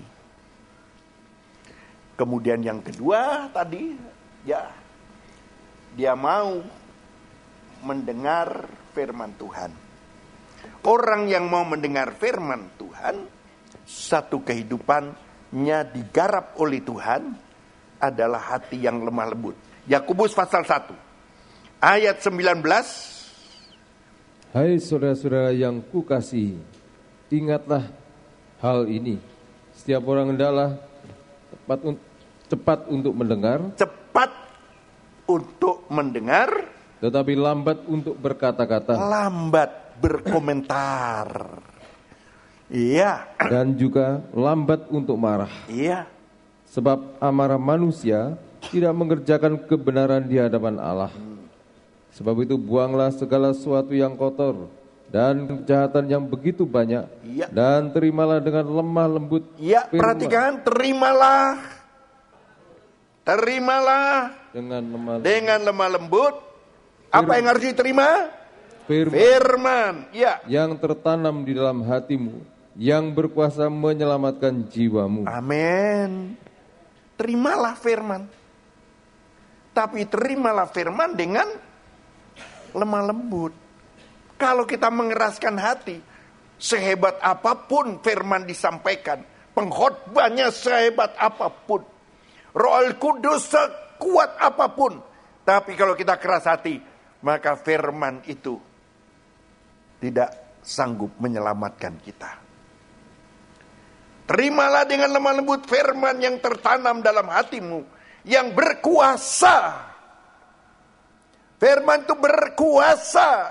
Kemudian yang kedua tadi, ya, dia mau mendengar firman Tuhan. Orang yang mau mendengar firman Tuhan, satu kehidupannya digarap oleh Tuhan adalah hati yang lemah lembut. Yakobus pasal 1 ayat 19. Hai saudara-saudara yang kukasihi, ingatlah hal ini. Setiap orang hendaklah cepat untuk mendengar, cepat untuk mendengar, tetapi lambat untuk berkata-kata, lambat berkomentar. Iya. Dan juga lambat untuk marah. Iya. Sebab amarah manusia tidak mengerjakan kebenaran di hadapan Allah. Sebab itu buanglah segala sesuatu yang kotor dan kejahatan yang begitu banyak, iya, dan terimalah dengan lemah lembut. Iya, perhatikan, terimalah dengan lemah lembut. Apa yang harus diterima? Firman. Ya. Yang tertanam di dalam hatimu, yang berkuasa menyelamatkan jiwamu. Amin. Terimalah firman. Tapi terimalah firman dengan lemah lembut. Kalau kita mengeraskan hati, sehebat apapun firman disampaikan, pengkhotbahnya sehebat apapun, Roh Kudus sekuat apapun, tapi kalau kita keras hati, maka firman itu tidak sanggup menyelamatkan kita. Terimalah dengan lemah lembut firman yang tertanam dalam hatimu, yang berkuasa. Firman itu berkuasa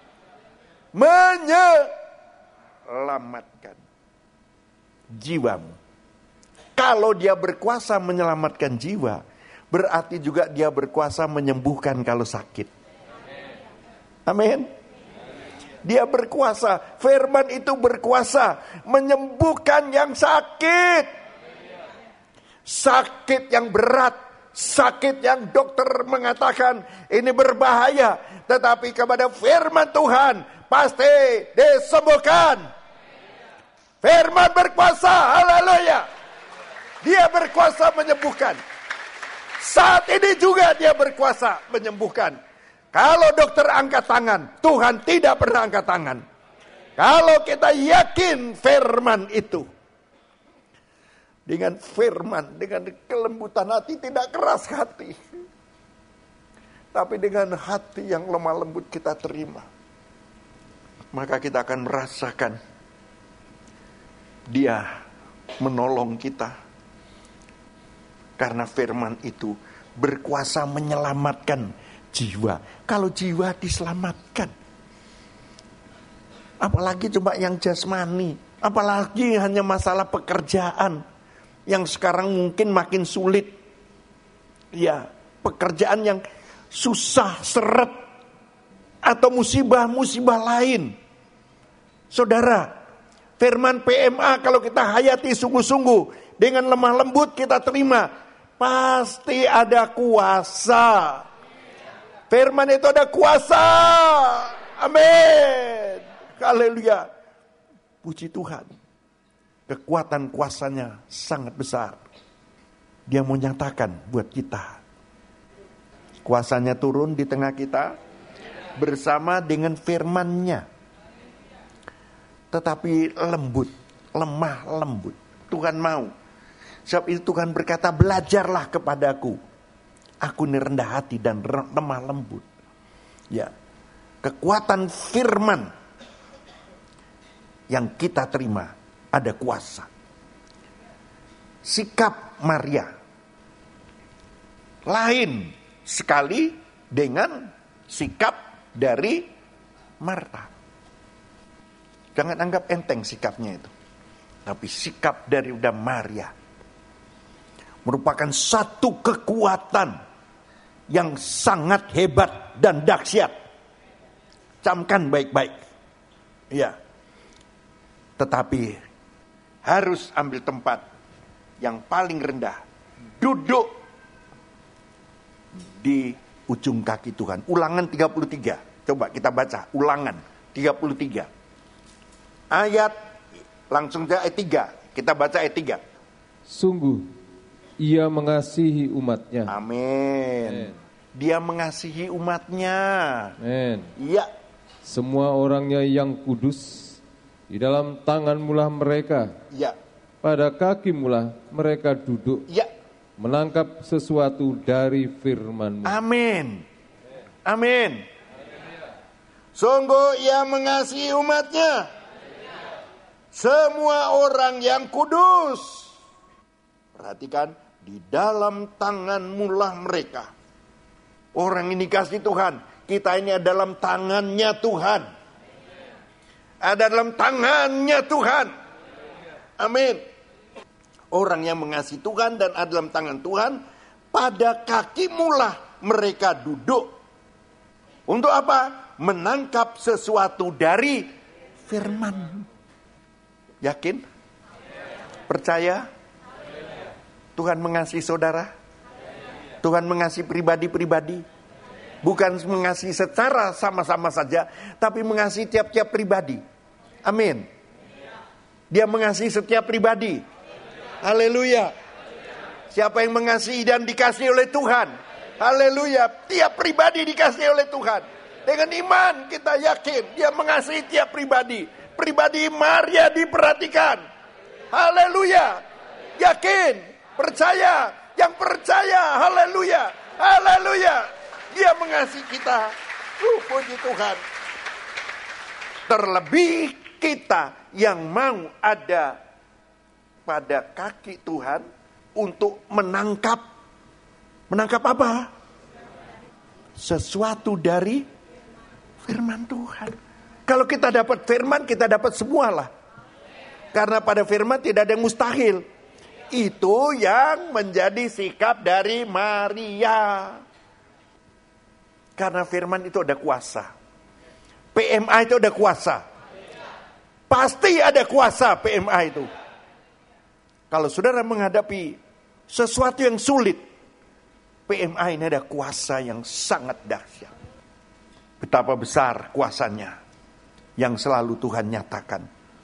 menyelamatkan jiwamu. Kalau dia berkuasa menyelamatkan jiwa, berarti juga dia berkuasa menyembuhkan kalau sakit. Amin. Dia berkuasa, firman itu berkuasa menyembuhkan yang sakit. Sakit yang berat, sakit yang dokter mengatakan ini berbahaya, tetapi kepada firman Tuhan pasti disembuhkan. Firman berkuasa, haleluya. Dia berkuasa menyembuhkan. Saat ini juga dia berkuasa menyembuhkan. Kalau dokter angkat tangan, Tuhan tidak pernah angkat tangan. Kalau kita yakin firman itu, dengan firman, dengan kelembutan hati, tidak keras hati, tapi dengan hati yang lemah lembut kita terima, maka kita akan merasakan Dia menolong kita. Karena firman itu berkuasa menyelamatkan jiwa. Kalau jiwa diselamatkan, apalagi cuma yang jasmani, apalagi hanya masalah pekerjaan yang sekarang mungkin makin sulit. Ya, pekerjaan yang susah, seret, atau musibah-musibah lain. Saudara, firman PMA kalau kita hayati sungguh-sungguh, dengan lemah lembut kita terima, pasti ada kuasa. Firman itu ada kuasa. Amin. Haleluya. Puji Tuhan. Kekuatan kuasanya sangat besar. Dia mau nyatakan buat kita. Kuasanya turun di tengah kita bersama dengan firman-Nya. Tetapi lembut, lemah lembut. Tuhan mau. Sebab itu Tuhan berkata, belajarlah kepadaku. Aku ini rendah hati dan lemah lembut. Ya, kekuatan firman yang kita terima ada kuasa. Sikap Maria lain sekali dengan sikap dari Marta. Jangan anggap enteng sikapnya itu. Tapi sikap dari Maria merupakan satu kekuatan yang sangat hebat dan dahsyat. Camkan baik-baik. Ya. Tetapi harus ambil tempat yang paling rendah. Duduk di ujung kaki Tuhan. Ulangan 33. Coba kita baca. Ulangan 33. Ayat langsung saja ayat 3. Kita baca ayat 3. Sungguh Ia mengasihi umatnya. Amin. Dia mengasihi umatnya. Amin. Iya. Semua orangnya yang kudus, di dalam tangan-Mulah mereka. Iya. Pada kaki-Mulah mereka duduk. Iya. Menangkap sesuatu dari firman-Mu. Amin. Amin. Sungguh Ia mengasihi umatnya. Semua orang yang kudus. Perhatikan. Di dalam tangan-Mulah mereka Orang ini kasih Tuhan. Kita ini ada dalam tangannya Tuhan. Ada dalam tangannya Tuhan. Amin. Orang yang mengasihi Tuhan dan ada dalam tangan Tuhan, pada kakimulah mereka duduk. Untuk apa? Menangkap sesuatu dari firman. Yakin? Percaya? Tuhan mengasihi saudara? Tuhan mengasihi pribadi-pribadi? Bukan mengasihi secara sama-sama saja, tapi mengasihi tiap-tiap pribadi. Amin. Dia mengasihi setiap pribadi. Haleluya. Siapa yang mengasihi dan dikasihi oleh Tuhan? Haleluya. Tiap pribadi dikasihi oleh Tuhan. Dengan iman kita yakin dia mengasihi tiap pribadi. Pribadi Maria diperhatikan. Haleluya. Yakin, percaya. Yang percaya, haleluya. Haleluya. Dia mengasihi kita. Puji Tuhan. Terlebih kita yang mau ada pada kaki Tuhan untuk menangkap apa? Sesuatu dari firman Tuhan. Kalau kita dapat firman, kita dapat semualah. Karena pada firman tidak ada yang mustahil. Itu yang menjadi sikap dari Maria. Karena firman itu ada kuasa. PMA itu ada kuasa. Pasti ada kuasa PMA itu. Kalau saudara menghadapi sesuatu yang sulit, PMA ini ada kuasa yang sangat dahsyat. Betapa besar kuasanya yang selalu Tuhan nyatakan.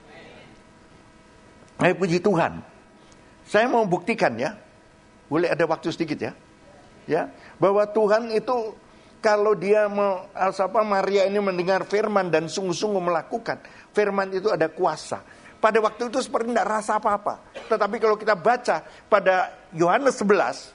Ayo puji Tuhan. Saya mau buktikan ya. Boleh ada waktu sedikit ya. Ya, bahwa Tuhan itu kalau dia Maria ini mendengar firman dan sungguh-sungguh melakukan, firman itu ada kuasa. Pada waktu itu seperti tidak rasa apa-apa. Tetapi kalau kita baca pada Yohanes 11,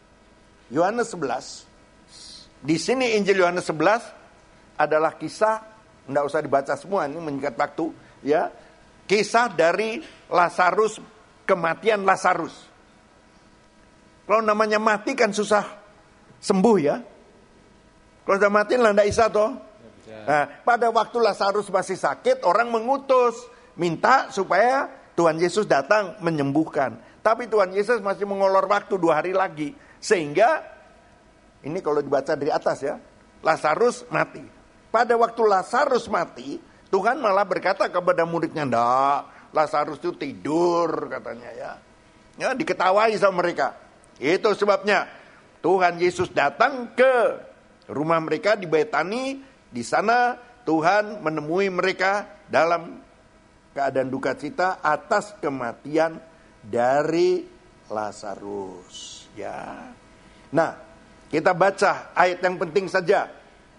di sini Injil Yohanes 11 adalah kisah, tidak usah dibaca semua, ini menyingkat waktu, ya. Kisah dari Lazarus, kematian Lazarus. Kalau namanya mati kan susah sembuh ya. Kalau sudah mati lah tidak bisa toh. Nah, pada waktu Lazarus masih sakit, orang mengutus, minta supaya Tuhan Yesus datang menyembuhkan. Tapi Tuhan Yesus masih mengolor waktu 2 hari lagi. Sehingga, ini kalau dibaca dari atas ya, Lazarus mati. Pada waktu Lazarus mati, Tuhan malah berkata kepada muridnya, "Ndak, Lazarus itu tidur," katanya ya. Ya, diketawai sama mereka. Itu sebabnya Tuhan Yesus datang ke rumah mereka di Betani. Di sana Tuhan menemui mereka dalam keadaan duka cita atas kematian dari Lazarus. Ya. Nah, kita baca ayat yang penting saja.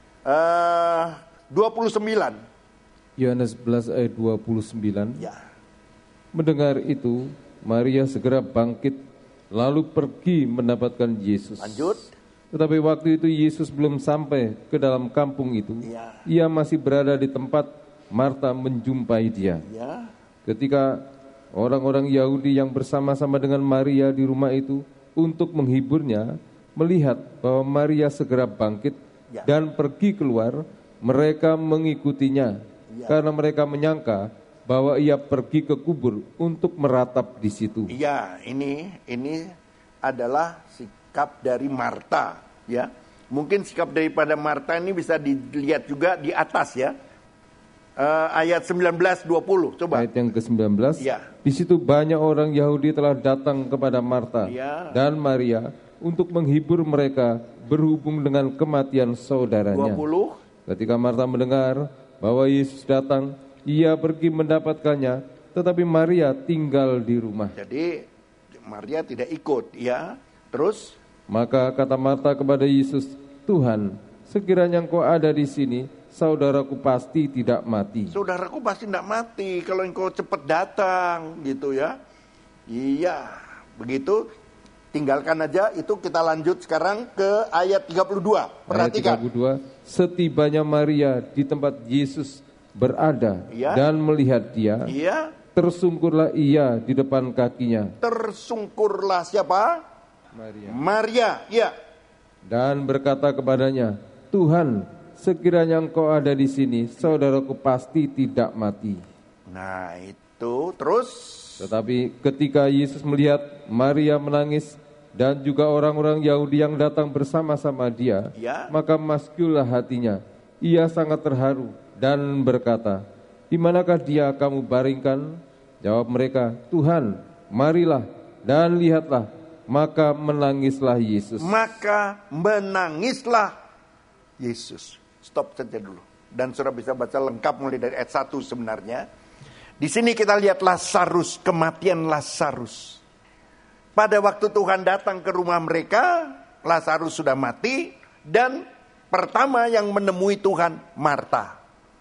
29. Yohanes 11 ayat 29. Ya. Mendengar itu, Maria segera bangkit lalu pergi mendapatkan Yesus. Lanjut. Tetapi waktu itu Yesus belum sampai ke dalam kampung itu. Ya. Ia masih berada di tempat Marta menjumpai dia. Ya. Ketika orang-orang Yahudi yang bersama-sama dengan Maria di rumah itu untuk menghiburnya, melihat bahwa Maria segera bangkit dan pergi keluar, mereka mengikutinya karena mereka menyangka bahwa ia pergi ke kubur untuk meratap di situ. Iya, ini adalah sikap dari Marta, ya. Mungkin sikap daripada Marta ini bisa dilihat juga di atas ya. Ayat 19-20, coba. Ayat yang ke-19. Ya. Di situ banyak orang Yahudi telah datang kepada Marta dan Maria untuk menghibur mereka berhubung dengan kematian saudaranya. 20. Ketika Marta mendengar bahwa Yesus datang, ia pergi mendapatkannya, tetapi Maria tinggal di rumah. Jadi Maria tidak ikut, ya. Terus? Maka kata Marta kepada Yesus, "Tuhan, sekiranya Engkau ada di sini, saudaraku pasti tidak mati." Saudaraku pasti tidak mati kalau engkau cepat datang, gitu ya. Iya, begitu. Tinggalkan aja itu, kita lanjut sekarang ke ayat 32. Perhatikan. Ayat 32, setibanya Maria di tempat Yesus berada dan melihat dia, tersungkurlah ia di depan kakinya. Tersungkurlah siapa? Maria, ya. dan berkata kepadanya, Tuhan, sekiranya Engkau ada di sini, saudaraku pasti tidak mati. Nah itu terus. Tetapi ketika Yesus melihat Maria menangis dan juga orang-orang Yahudi yang datang bersama-sama dia, maka maskullah hatinya. Ia sangat terharu dan berkata, di manakah dia kamu baringkan? Jawab mereka, Tuhan, marilah dan lihatlah. Maka menangislah Yesus. Maka menangislah Yesus. Stop saja dulu. Dan saudara bisa baca lengkap mulai dari ayat 1 sebenarnya. Di sini kita lihat Lazarus, kematian Lazarus. Pada waktu Tuhan datang ke rumah mereka, Lazarus sudah mati. Dan pertama yang menemui Tuhan, Marta.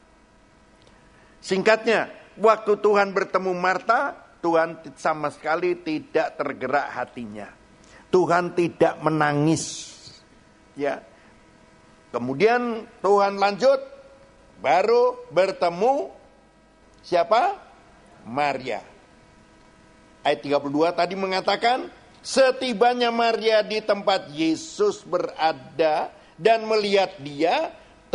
Singkatnya, waktu Tuhan bertemu Marta, Tuhan sama sekali tidak tergerak hatinya. Tuhan tidak menangis. Ya. Kemudian Tuhan lanjut, baru bertemu siapa? Maria. Ayat 32 tadi mengatakan, setibanya Maria di tempat Yesus berada dan melihat dia,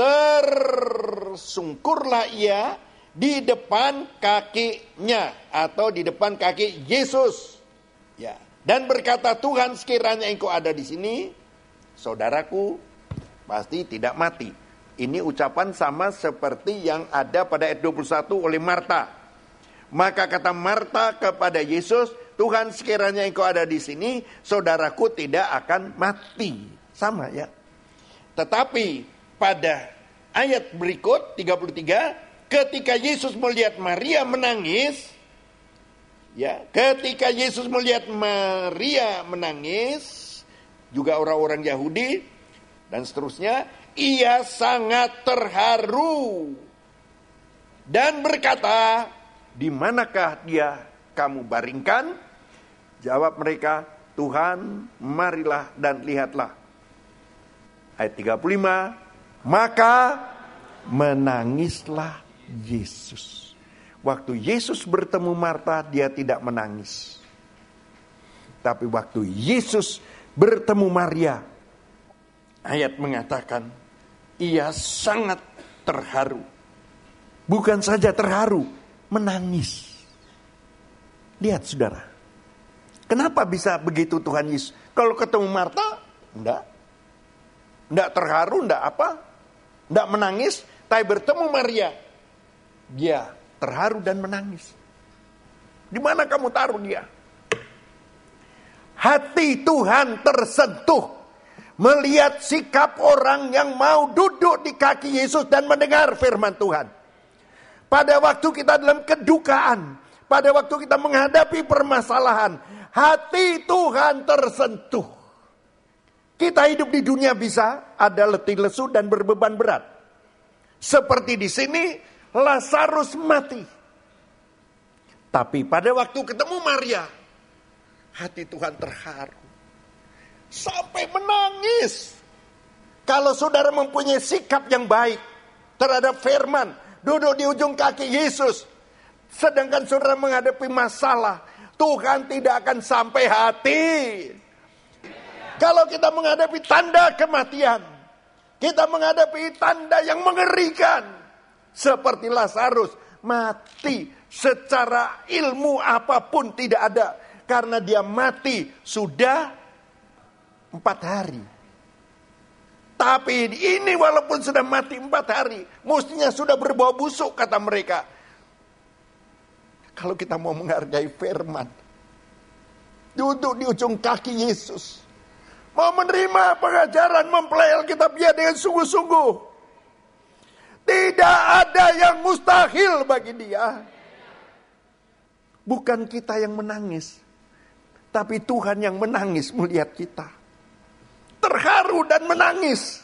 tersungkurlah ia di depan kakinya atau di depan kaki Yesus. Ya, dan berkata, Tuhan, sekiranya Engkau ada di sini, saudaraku pasti tidak mati. Ini ucapan sama seperti yang ada pada ayat 21 oleh Marta. Maka kata Marta kepada Yesus, Tuhan, sekiranya Engkau ada di sini, saudaraku tidak akan mati. Sama ya. Tetapi pada ayat berikut 33, ketika Yesus melihat Maria menangis, ya, ketika Yesus melihat Maria menangis, juga orang-orang Yahudi dan seterusnya, ia sangat terharu dan berkata, di manakah dia kamu baringkan? Jawab mereka, Tuhan, marilah dan lihatlah. Ayat 35, maka menangislah Yesus. Waktu Yesus bertemu Marta, dia tidak menangis. Tapi waktu Yesus bertemu Maria, ayat mengatakan, ia sangat terharu. Bukan saja terharu, menangis. Lihat saudara, kenapa bisa begitu Tuhan Yesus? Kalau ketemu Marta, enggak terharu, enggak apa, enggak menangis. Tapi bertemu Maria, dia terharu dan menangis. Di mana kamu taruh dia? Hati Tuhan tersentuh melihat sikap orang yang mau duduk di kaki Yesus dan mendengar firman Tuhan. Pada waktu kita dalam kedukaan, pada waktu kita menghadapi permasalahan, hati Tuhan tersentuh. Kita hidup di dunia bisa ada letih lesu dan berbeban berat. Seperti di sini, Lazarus mati. Tapi pada waktu ketemu Maria, hati Tuhan terharu. Sampai menangis. Kalau saudara mempunyai sikap yang baik terhadap firman, duduk di ujung kaki Yesus, sedangkan saudara menghadapi masalah, Tuhan tidak akan sampai hati. Kalau kita menghadapi tanda kematian, kita menghadapi tanda yang mengerikan, seperti Lazarus mati secara ilmu apapun tidak ada, karena dia mati sudah 4 hari. Tapi ini walaupun sudah mati 4 hari, mestinya sudah berbau busuk kata mereka. Kalau kita mau menghargai firman, duduk di ujung kaki Yesus, mau menerima pengajaran, mempelai Alkitabiah dengan sungguh-sungguh, tidak ada yang mustahil bagi dia. Bukan kita yang menangis, tapi Tuhan yang menangis melihat kita. Terharu dan menangis.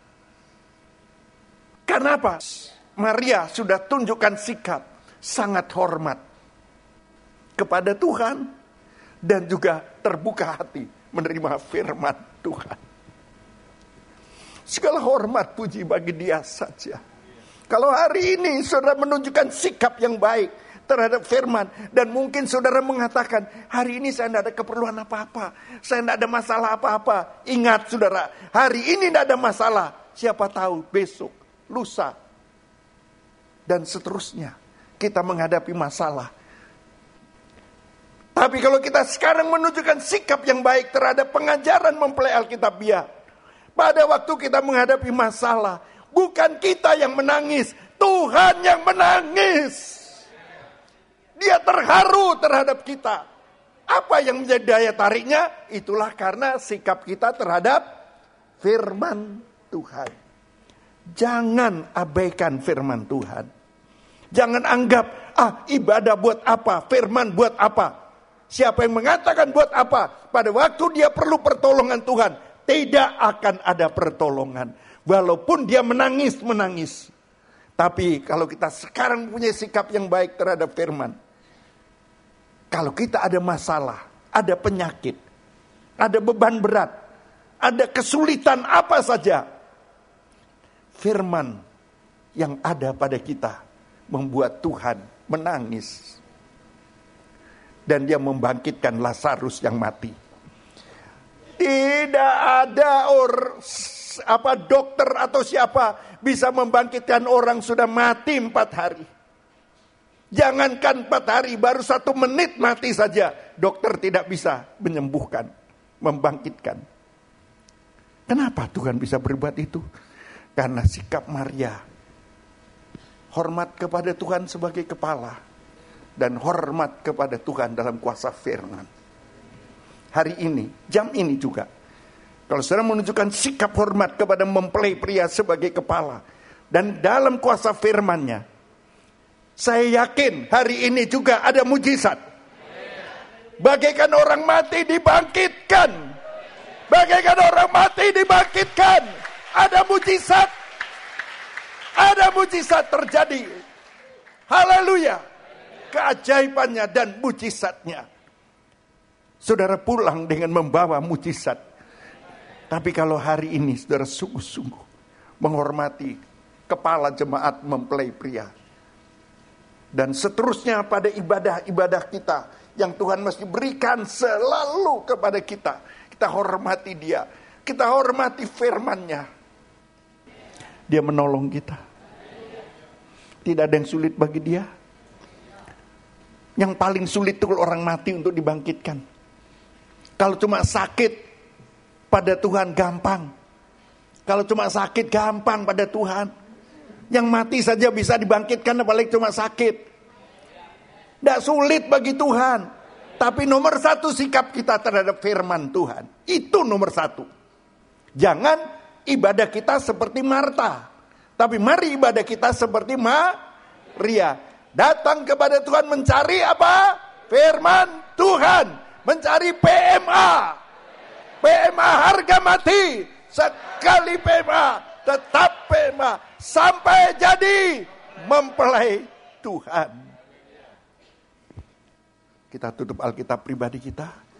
Karena apa? Maria sudah tunjukkan sikap sangat hormat kepada Tuhan dan juga terbuka hati menerima firman Tuhan. Segala hormat puji bagi dia saja. Kalau hari ini saudara menunjukkan sikap yang baik terhadap firman. Dan mungkin saudara mengatakan, hari ini saya tidak ada keperluan apa-apa. Saya tidak ada masalah apa-apa. Ingat saudara, hari ini tidak ada masalah. Siapa tahu besok, lusa, dan seterusnya kita menghadapi masalah. Tapi kalau kita sekarang menunjukkan sikap yang baik terhadap pengajaran mempelai Alkitabiah, pada waktu kita menghadapi masalah, bukan kita yang menangis, Tuhan yang menangis. Dia terharu terhadap kita. Apa yang menjadi daya tariknya? Itulah karena sikap kita terhadap firman Tuhan. Jangan abaikan firman Tuhan. Jangan anggap, ibadah buat apa, firman buat apa. Siapa yang mengatakan buat apa? Pada waktu dia perlu pertolongan Tuhan, tidak akan ada pertolongan. Walaupun dia menangis. Tapi kalau kita sekarang punya sikap yang baik terhadap firman, kalau kita ada masalah, ada penyakit, ada beban berat, ada kesulitan apa saja, firman yang ada pada kita membuat Tuhan menangis. Dan dia membangkitkan Lazarus yang mati. Tidak ada dokter atau siapa bisa membangkitkan orang sudah mati 4 hari. Jangankan 4 hari, baru 1 menit mati saja. Dokter tidak bisa menyembuhkan, membangkitkan. Kenapa Tuhan bisa berbuat itu? Karena sikap Maria. Hormat kepada Tuhan sebagai kepala. Dan hormat kepada Tuhan dalam kuasa firman. Hari ini, jam ini juga. Kalau saudara menunjukkan sikap hormat kepada mempelai pria sebagai kepala. Dan dalam kuasa firman-Nya, saya yakin hari ini juga ada mujizat. Bagaikan orang mati dibangkitkan. Bagaikan orang mati dibangkitkan. Ada mujizat. Ada mujizat terjadi. Haleluya. Keajaibannya dan mujizatnya. Saudara pulang dengan membawa mujizat. Tapi kalau hari ini saudara sungguh-sungguh menghormati kepala jemaat mempelai pria. Dan seterusnya pada ibadah-ibadah kita yang Tuhan mesti berikan selalu kepada kita. Kita hormati dia. Kita hormati firman-Nya. Dia menolong kita. Tidak ada yang sulit bagi dia. Yang paling sulit itu orang mati untuk dibangkitkan. Kalau cuma sakit pada Tuhan gampang. Kalau cuma sakit gampang pada Tuhan. Yang mati saja bisa dibangkitkan, apalagi cuma sakit. Tidak sulit bagi Tuhan. Tapi nomor 1 sikap kita terhadap firman Tuhan. Itu nomor 1. Jangan ibadah kita seperti Marta. Tapi mari ibadah kita seperti Maria. Datang kepada Tuhan mencari apa? Firman Tuhan. Mencari PMA. PMA harga mati. Sekali PMA, tetap PMA. Sampai jadi mempelai Tuhan. Kita tutup Alkitab pribadi kita.